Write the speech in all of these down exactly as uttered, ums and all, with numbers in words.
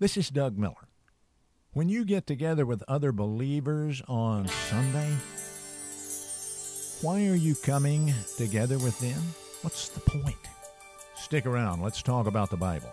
This is Doug Miller. When you get together with other believers on Sunday, why are you coming together with them? What's the point? Stick around. Let's talk about the Bible.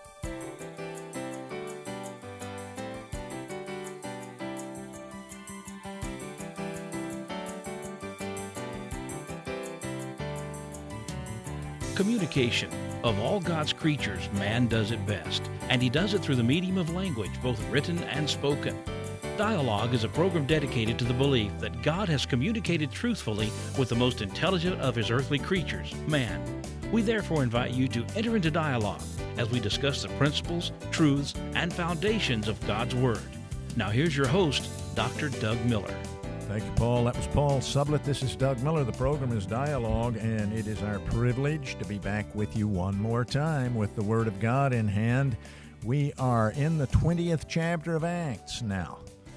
Communication. Of all God's creatures, man does it best, and he does it through the medium of language, both written and spoken. Dialogue is a program dedicated to the belief that God has communicated truthfully with the most intelligent of his earthly creatures, man. We therefore invite you to enter into dialogue as we discuss the principles, truths, and foundations of God's Word. Now here's your host, Doctor Doug Miller. Thank you, Paul. That was Paul Sublett. This is Doug Miller. The program is Dialogue, and it is our privilege to be back with you one more time with the Word of God in hand. We are in the twentieth chapter of Acts now,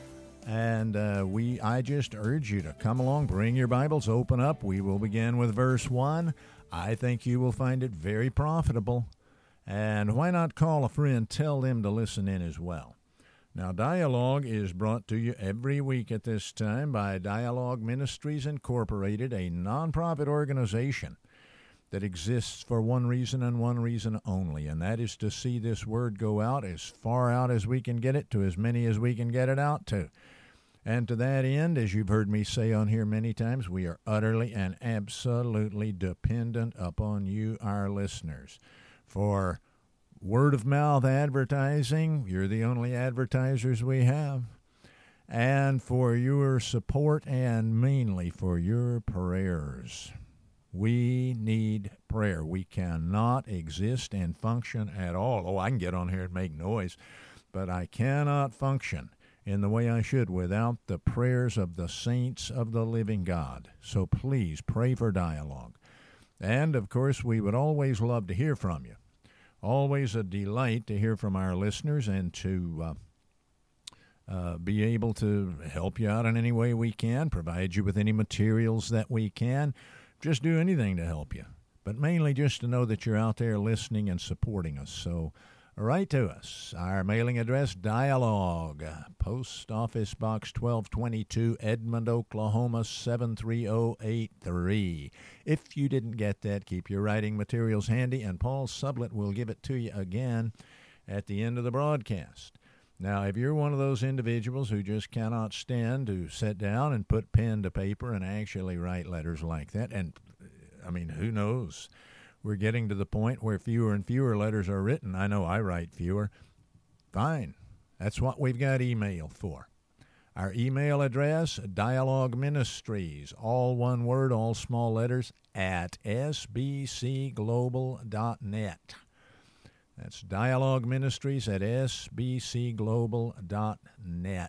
and uh, we I just urge you to come along, bring your Bibles, open up. We will begin with verse one. I think you will find it very profitable, and why not call a friend, tell them to listen in as well. Now, Dialogue is brought to you every week at this time by Dialogue Ministries Incorporated, a nonprofit organization that exists for one reason and one reason only, and that is to see this word go out as far out as we can get it, to as many as we can get it out to. And to that end, as you've heard me say on here many times, we are utterly and absolutely dependent upon you, our listeners, for word-of-mouth advertising. You're the only advertisers we have. And for your support, and mainly for your prayers. We need prayer. We cannot exist and function at all. Oh, I can get on here and make noise, but I cannot function in the way I should without the prayers of the saints of the living God. So please pray for Dialogue. And, of course, we would always love to hear from you. Always a delight to hear from our listeners and to uh, uh, be able to help you out in any way we can, provide you with any materials that we can, just do anything to help you. But mainly just to know that you're out there listening and supporting us. So write to us. Our mailing address, Dialogue, Post Office Box twelve twenty-two, Edmond, Oklahoma, seven three zero eight three. If you didn't get that, keep your writing materials handy, and Paul Sublett will give it to you again at the end of the broadcast. Now, if you're one of those individuals who just cannot stand to sit down and put pen to paper and actually write letters like that, and, I mean, who knows? We're getting to the point where fewer and fewer letters are written. I know I write fewer. Fine. That's what we've got email for. Our email address, Dialogue Ministries, all one word, all small letters, at s b c global dot net. That's Dialogue Ministries at s b c global dot net.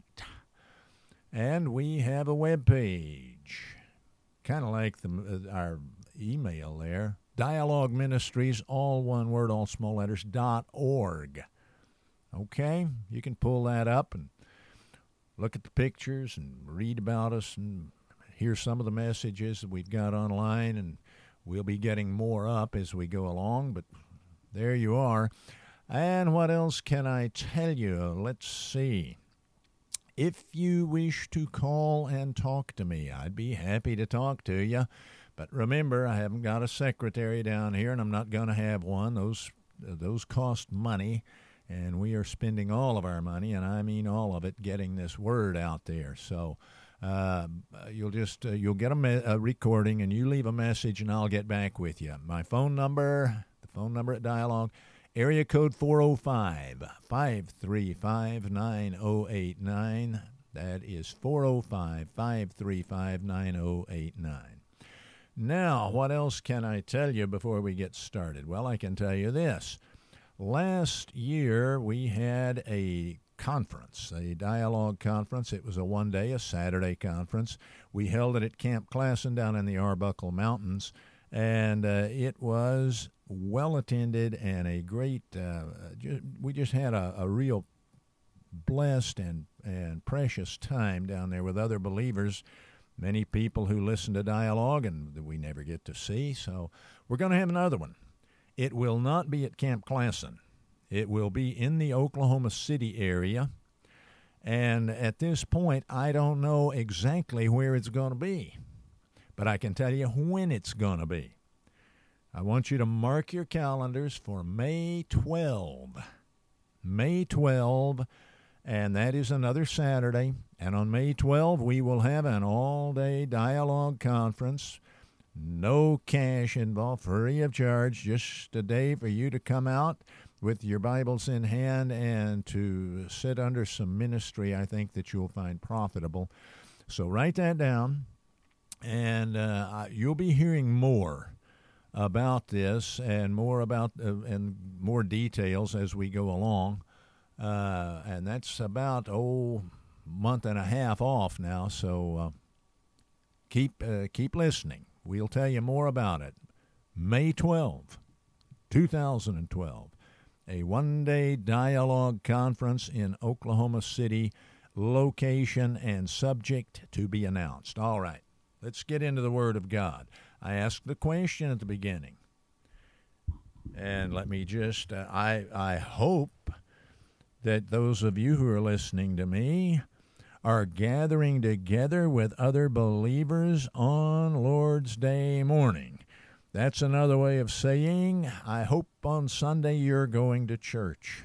And we have a web page, kind of like the, our email there. Dialogue Ministries, all one word, all small letters, dot org. Okay? You can pull that up and look at the pictures and read about us and hear some of the messages that we've got online, and we'll be getting more up as we go along, but there you are. And what else can I tell you? Let's see. If you wish to call and talk to me, I'd be happy to talk to you. But remember, I haven't got a secretary down here, and I'm not going to have one. Those those cost money, and we are spending all of our money, and I mean all of it, getting this word out there. So uh, you'll just uh, you'll get a, me- a recording, and you leave a message, and I'll get back with you. My phone number, the phone number at Dialogue, area code four oh five, five three five, nine oh eight nine. That is four oh five, five three five, nine oh eight nine. Now, what else can I tell you before we get started? Well, I can tell you this. Last year, we had a conference, a dialogue conference. It was a one-day, a Saturday conference. We held it at Camp Classen down in the Arbuckle Mountains, and uh, it was well-attended and a great, uh, ju- we just had a, a real blessed and, and precious time down there with other believers. Many people who listen to Dialogue and that we never get to see. So we're going to have another one. It will not be at Camp Classen. It will be in the Oklahoma City area. And at this point, I don't know exactly where it's going to be, but I can tell you when it's going to be. I want you to mark your calendars for May twelfth. May twelfth, and that is another Saturday. And on May twelfth, we will have an all-day dialogue conference. No cash involved, free of charge, just a day for you to come out with your Bibles in hand and to sit under some ministry I think that you'll find profitable. So write that down, and uh, you'll be hearing more about this and more about uh, and more details as we go along. Uh, and that's about, oh, month and a half off now, so uh, keep uh, keep listening. We'll tell you more about it. May twelfth, two thousand twelve, a one-day dialogue conference in Oklahoma City, location and subject to be announced. All right, let's get into the Word of God. I asked the question at the beginning, and let me just, uh, I I hope that those of you who are listening to me are gathering together with other believers on Lord's Day morning. That's another way of saying, I hope on Sunday you're going to church.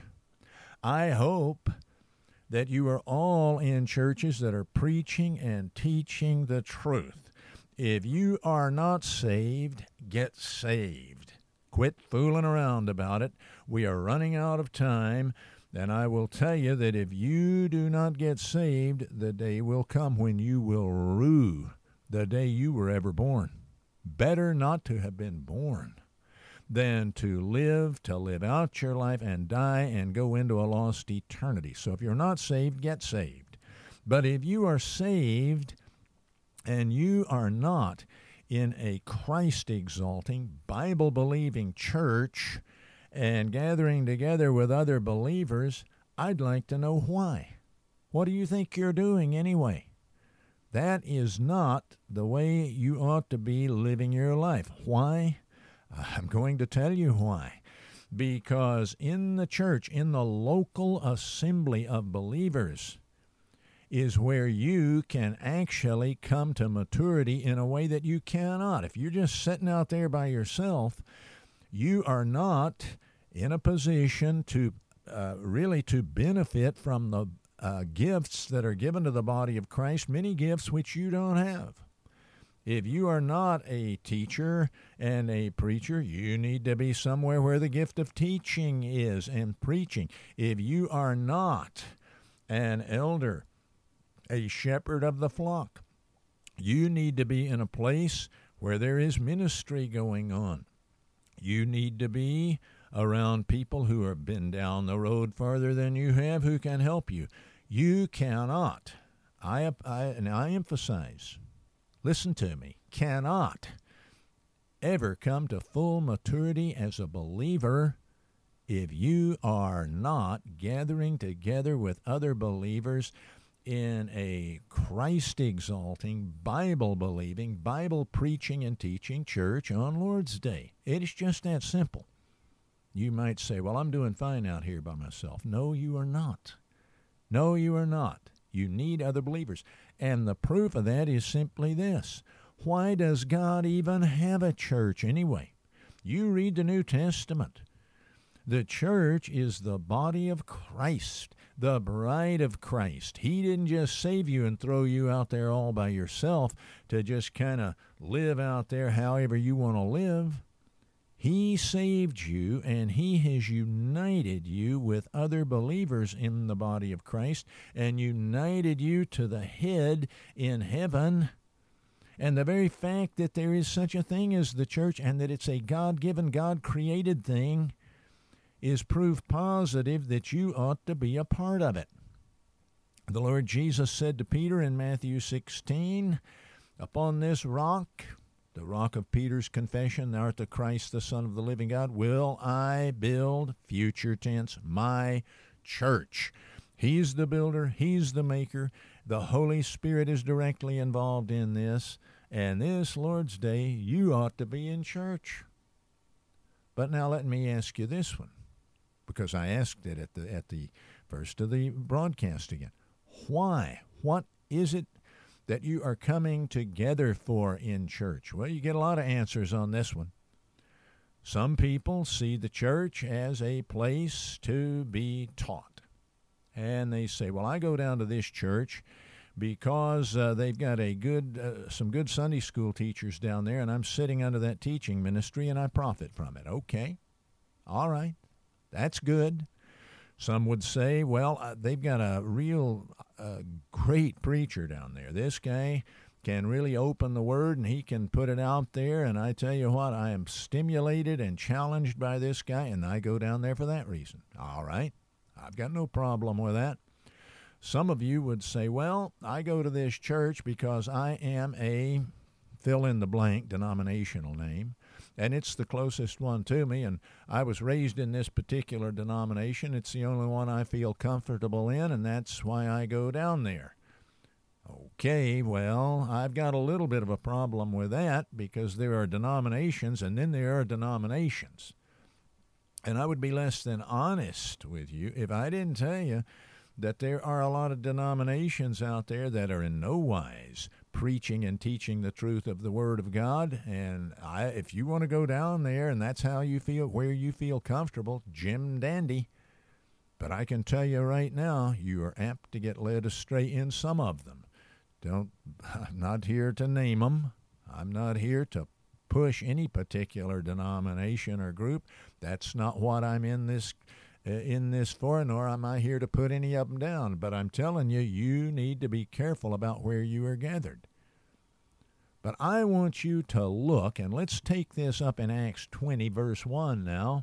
I hope that you are all in churches that are preaching and teaching the truth. If you are not saved, get saved. Quit fooling around about it. We are running out of time. And I will tell you that if you do not get saved, the day will come when you will rue the day you were ever born. Better not to have been born than to live, to live out your life and die and go into a lost eternity. So if you're not saved, get saved. But if you are saved and you are not in a Christ-exalting, Bible-believing church and gathering together with other believers, I'd like to know why. What do you think you're doing anyway? That is not the way you ought to be living your life. Why? I'm going to tell you why. Because in the church, in the local assembly of believers, is where you can actually come to maturity in a way that you cannot. If you're just sitting out there by yourself, you are not in a position to uh, really to benefit from the uh, gifts that are given to the body of Christ, many gifts which you don't have. If you are not a teacher and a preacher, you need to be somewhere where the gift of teaching is and preaching. If you are not an elder, a shepherd of the flock, you need to be in a place where there is ministry going on. You need to be around people who have been down the road farther than you have who can help you. You cannot, I, I, and I emphasize, listen to me, cannot ever come to full maturity as a believer if you are not gathering together with other believers in a Christ-exalting, Bible-believing, Bible-preaching and teaching church on Lord's Day. It is just that simple. You might say, well, I'm doing fine out here by myself. No, you are not. No, you are not. You need other believers. And the proof of that is simply this. Why does God even have a church anyway? You read the New Testament. The church is the body of Christ, the bride of Christ. He didn't just save you and throw you out there all by yourself to just kind of live out there however you want to live. He saved you, and he has united you with other believers in the body of Christ and united you to the head in heaven. And the very fact that there is such a thing as the church and that it's a God-given, God-created thing is proof positive that you ought to be a part of it. The Lord Jesus said to Peter in Matthew sixteen, upon this rock, the rock of Peter's confession, thou art the Christ, the Son of the living God, will I build, future tense, my church. He's the builder. He's the maker. The Holy Spirit is directly involved in this. And this Lord's Day, you ought to be in church. But now let me ask you this one. because I asked it at the at the first of the broadcast again. Why? What is it that you are coming together for in church? Well, you get a lot of answers on this one. Some people see the church as a place to be taught. And they say, well, I go down to this church because uh, they've got a good, uh, some good Sunday school teachers down there, and I'm sitting under that teaching ministry, and I profit from it. Okay. All right. That's good. Some would say, well, uh, they've got a real uh, great preacher down there. This guy can really open the Word, and he can put it out there, and I tell you what, I am stimulated and challenged by this guy, and I go down there for that reason. All right, I've got no problem with that. Some of you would say, well, I go to this church because I am a fill-in-the-blank denominational name, and it's the closest one to me, and I was raised in this particular denomination. It's the only one I feel comfortable in, and that's why I go down there. Okay, well, I've got a little bit of a problem with that because there are denominations and then there are denominations. And I would be less than honest with you if I didn't tell you that there are a lot of denominations out there that are in no wise preaching and teaching the truth of the Word of God. And I, if you want to go down there and that's how you feel, where you feel comfortable, Jim Dandy. But I can tell you right now, you are apt to get led astray in some of them. Don't, I'm not here to name them. I'm not here to push any particular denomination or group. That's not what I'm in this uh, in this for, nor am I here to put any of them down. But I'm telling you, you need to be careful about where you are gathered. But I want you to look, and let's take this up in Acts twenty, verse one now.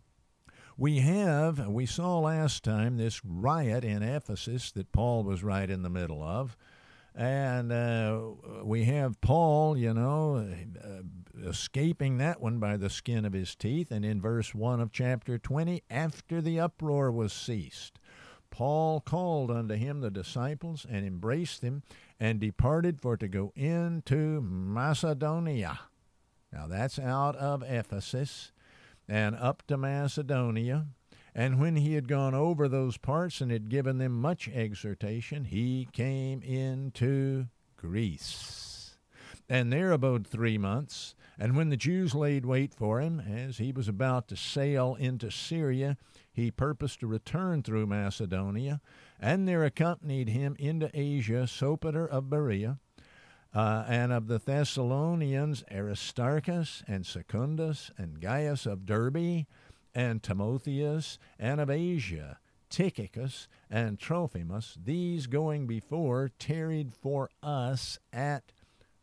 We have, we saw last time, this riot in Ephesus that Paul was right in the middle of. And uh, we have Paul, you know, uh, escaping that one by the skin of his teeth. And in verse one of chapter twenty, after the uproar was ceased, Paul called unto him the disciples and embraced them and departed for to go into Macedonia. Now that's out of Ephesus and up to Macedonia. And when he had gone over those parts and had given them much exhortation, he came into Greece. And there abode three months. And when the Jews laid wait for him, as he was about to sail into Syria, he purposed to return through Macedonia. And there accompanied him into Asia Sopater of Berea, uh, and of the Thessalonians Aristarchus and Secundus and Gaius of Derbe, and Timotheus, and of Asia, Tychicus, and Trophimus, these going before tarried for us at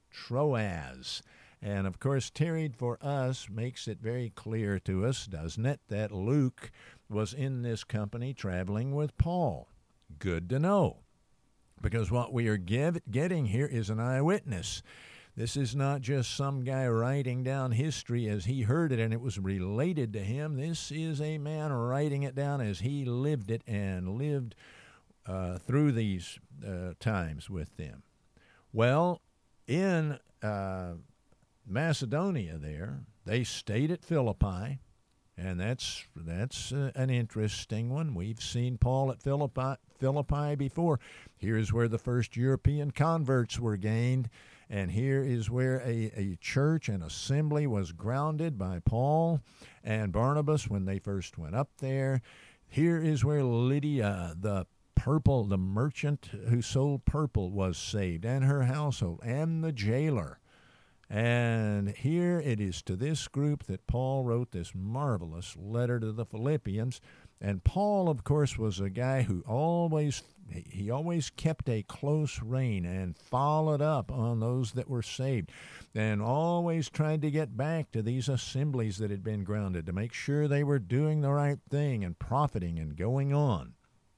Troas. And, of course, tarried for us makes it very clear to us, doesn't it, that Luke was in this company traveling with Paul. Good to know, because what we are give, getting here is an eyewitness. This is not just some guy writing down history as he heard it and it was related to him. This is a man writing it down as he lived it and lived uh, through these uh, times with them. Well, in uh, Macedonia there, they stayed at Philippi, and that's that's uh, an interesting one. We've seen Paul at Philippi, Philippi before. Here's where the first European converts were gained. And here is where a, a church and assembly was grounded by Paul and Barnabas when they first went up there. Here is where Lydia, the purple, the merchant who sold purple, was saved, and her household, and the jailer. And here it is to this group that Paul wrote this marvelous letter to the Philippians. And Paul, of course, was a guy who always, he always kept a close rein and followed up on those that were saved, and always tried to get back to these assemblies that had been grounded to make sure they were doing the right thing and profiting and going on.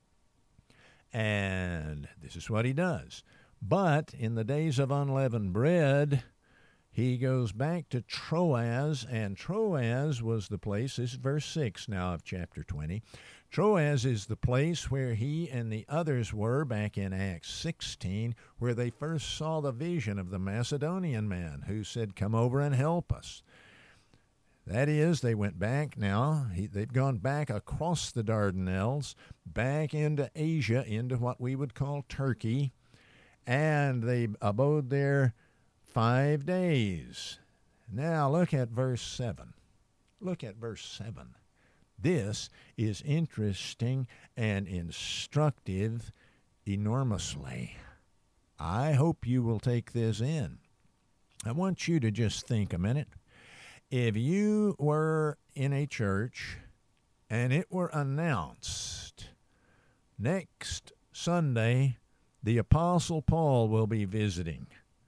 And this is what he does. But in the days of unleavened bread, he goes back to Troas, and Troas was the place, this is verse six now of chapter twenty. Troas is the place where he and the others were back in Acts sixteen, where they first saw the vision of the Macedonian man who said, come over and help us. That is, they went back now. He, they've gone back across the Dardanelles, back into Asia, into what we would call Turkey, and they abode there five days. Now look at verse seven. Look at verse seven. This is interesting and instructive enormously. I hope you will take this in. I want you to just think a minute. If you were in a church and it were announced next Sunday the Apostle Paul will be visiting,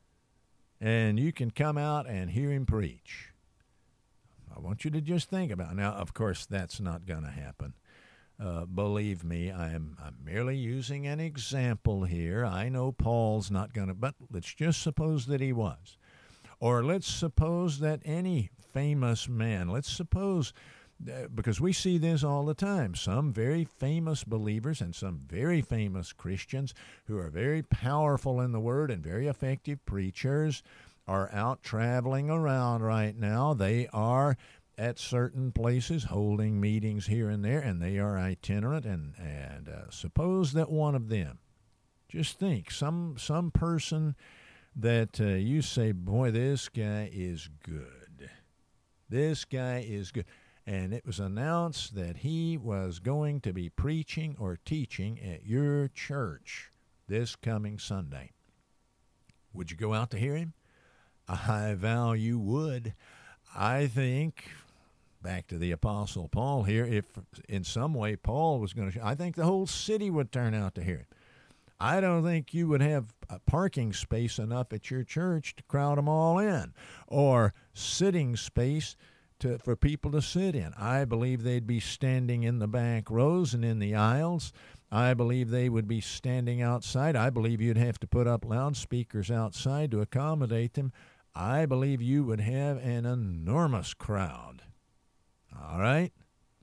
and you can come out and hear him preach, I want you to just think about it. Now, of course, that's not going to happen. Uh, believe me, I'm, I'm merely using an example here. I know Paul's not going to, but let's just suppose that he was. Or let's suppose that any famous man, let's suppose, uh, because we see this all the time, some very famous believers and some very famous Christians who are very powerful in the Word and very effective preachers are out traveling around right now. They are at certain places holding meetings here and there, and they are itinerant. And, and uh, suppose that one of them, just think, some some person that uh, you say, boy, this guy is good. This guy is good. And it was announced that he was going to be preaching or teaching at your church this coming Sunday. Would you go out to hear him? I vow you would. I think, back to the Apostle Paul here, if in some way Paul was going to, I think the whole city would turn out to hear him. I don't think you would have a parking space enough at your church to crowd them all in, or sitting space to, for people to sit in. I believe they'd be standing in the back rows and in the aisles. I believe they would be standing outside. I believe you'd have to put up loudspeakers outside to accommodate them. I believe you would have an enormous crowd. All right?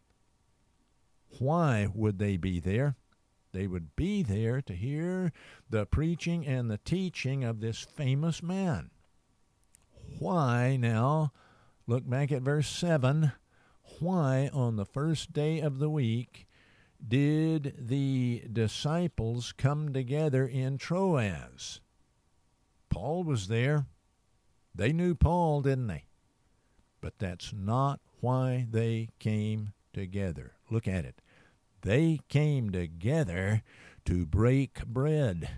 Why would they be there? They would be there to hear the preaching and the teaching of this famous man. Why now, look back at verse seven, why on the first day of the week did the disciples come together in Troas? Paul was there. They knew Paul, didn't they? But that's not why they came together. Look at it. They came together to break bread.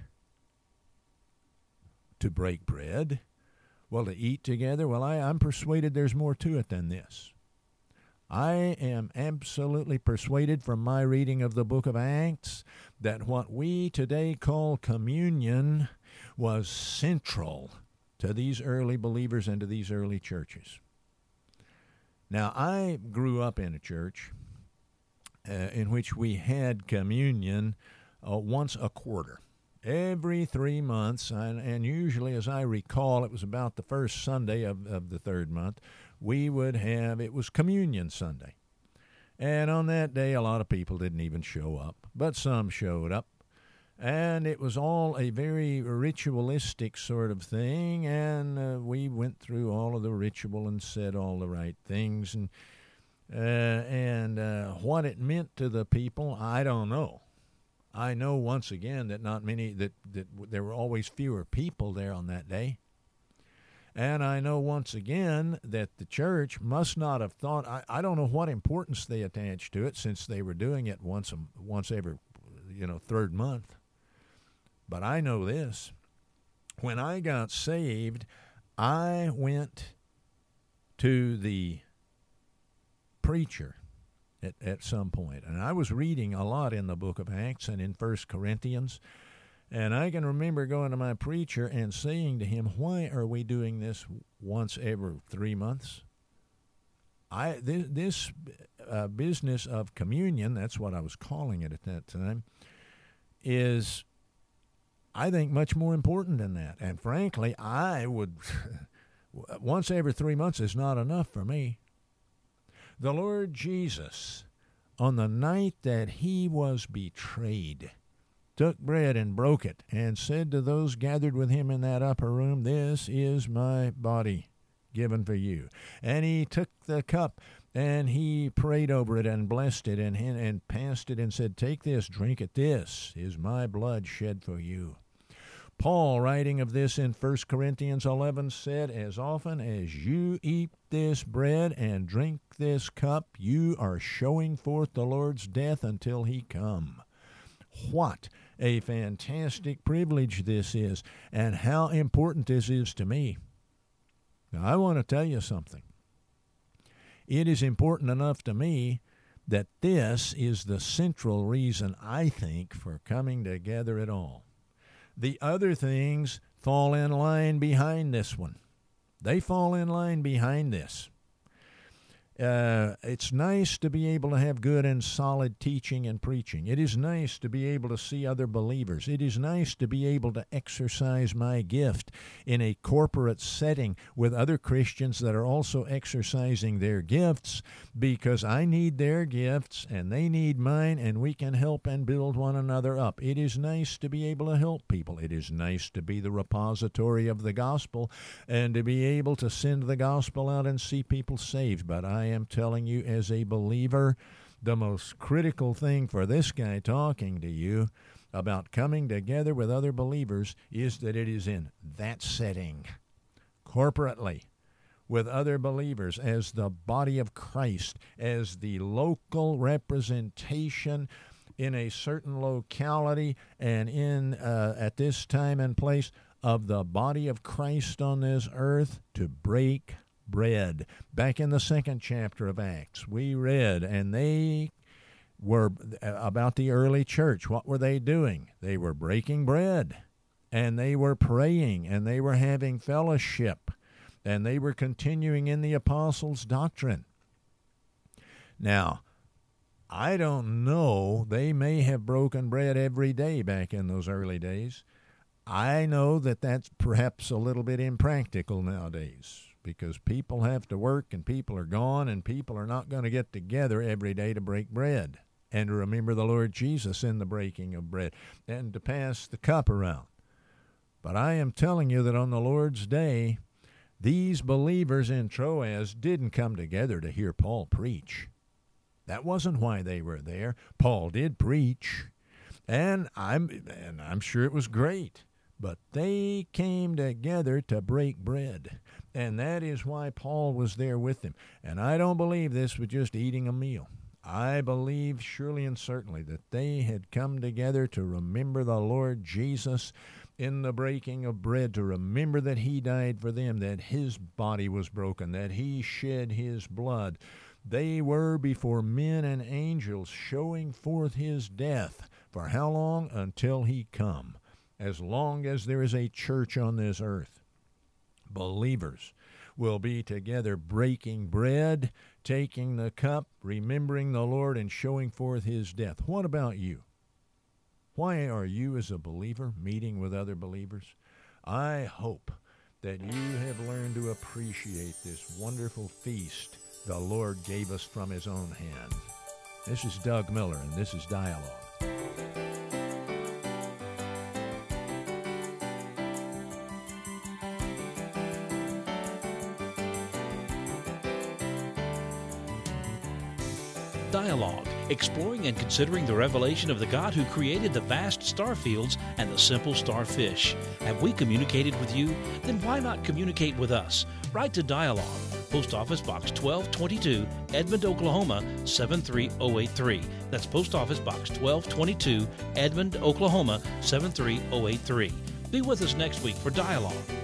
To break bread? Well, to eat together? Well, I, I'm persuaded there's more to it than this. I am absolutely persuaded from my reading of the book of Acts that what we today call communion was central to these early believers and to these early churches. Now, I grew up in a church uh, in which we had communion uh, once a quarter. Every three months, and, and usually, as I recall, it was about the first Sunday of, of the third month, we would have, it was Communion Sunday. And on that day, a lot of people didn't even show up, but some showed up. And it was all a very ritualistic sort of thing, and uh, we went through all of the ritual and said all the right things. And, uh, and uh, what it meant to the people, I don't know. I know once again that not many, that, that there were always fewer people there on that day. And I know once again that the church must not have thought, I, I don't know what importance they attached to it, since they were doing it once a, once every, you know, third month. But I know this. When I got saved, I went to the preacher at, at some point. And I was reading a lot in the book of Acts and in First Corinthians. And I can remember going to my preacher and saying to him, why are we doing this once every three months? I This, this uh, business of communion, that's what I was calling it at that time, is, I think, much more important than that. And frankly, I would, once every three months is not enough for me. The Lord Jesus, on the night that he was betrayed, took bread and broke it and said to those gathered with him in that upper room, this is my body given for you. And he took the cup and he prayed over it and blessed it and, and passed it and said, take this, drink it. This is my blood shed for you. Paul, writing of this in First Corinthians eleven, said, as often as you eat this bread and drink this cup, you are showing forth the Lord's death until he come. What a fantastic privilege this is, and how important this is to me. Now, I want to tell you something. It is important enough to me that this is the central reason, I think, for coming together at all. The other things fall in line behind this one. They fall in line behind this. Uh, it's nice to be able to have good and solid teaching and preaching. It is nice to be able to see other believers. It is nice to be able to exercise my gift in a corporate setting with other Christians that are also exercising their gifts, because I need their gifts and they need mine, and we can help and build one another up. It is nice to be able to help people. It is nice to be the repository of the gospel and to be able to send the gospel out and see people saved. But I I am telling you, as a believer, the most critical thing for this guy talking to you about coming together with other believers is that it is in that setting, corporately, with other believers, as the body of Christ, as the local representation in a certain locality and in uh, at this time and place of the body of Christ on this earth, to break bread. Back in the second chapter of Acts, we read, and they were about the early church. What were they doing? They were breaking bread, and they were praying, and they were having fellowship, and they were continuing in the apostles' doctrine. Now, I don't know. They may have broken bread every day back in those early days. I know that that's perhaps a little bit impractical nowadays, because people have to work and people are gone and people are not going to get together every day to break bread and to remember the Lord Jesus in the breaking of bread and to pass the cup around. But I am telling you that on the Lord's day, these believers in Troas didn't come together to hear Paul preach. That wasn't why they were there. Paul did preach, and I'm, and I'm sure it was great. But they came together to break bread, and that is why Paul was there with them. And I don't believe this was just eating a meal. I believe surely and certainly that they had come together to remember the Lord Jesus in the breaking of bread, to remember that he died for them, that his body was broken, that he shed his blood. They were before men and angels showing forth his death. For how long? Until he come. As long as there is a church on this earth, believers will be together breaking bread, taking the cup, remembering the Lord, and showing forth his death. What about you? Why are you, as a believer, meeting with other believers? I hope that you have learned to appreciate this wonderful feast the Lord gave us from his own hand. This is Doug Miller, and this is Dialogue. Dialogue, exploring and considering the revelation of the God who created the vast star fields and the simple starfish. Have we communicated with you? Then why not communicate with us? Write to Dialogue, Post Office Box twelve twenty-two, Edmond, Oklahoma seven three zero eight three. That's Post Office Box twelve twenty-two, Edmond, Oklahoma seven three zero eight three. Be with us next week for Dialogue.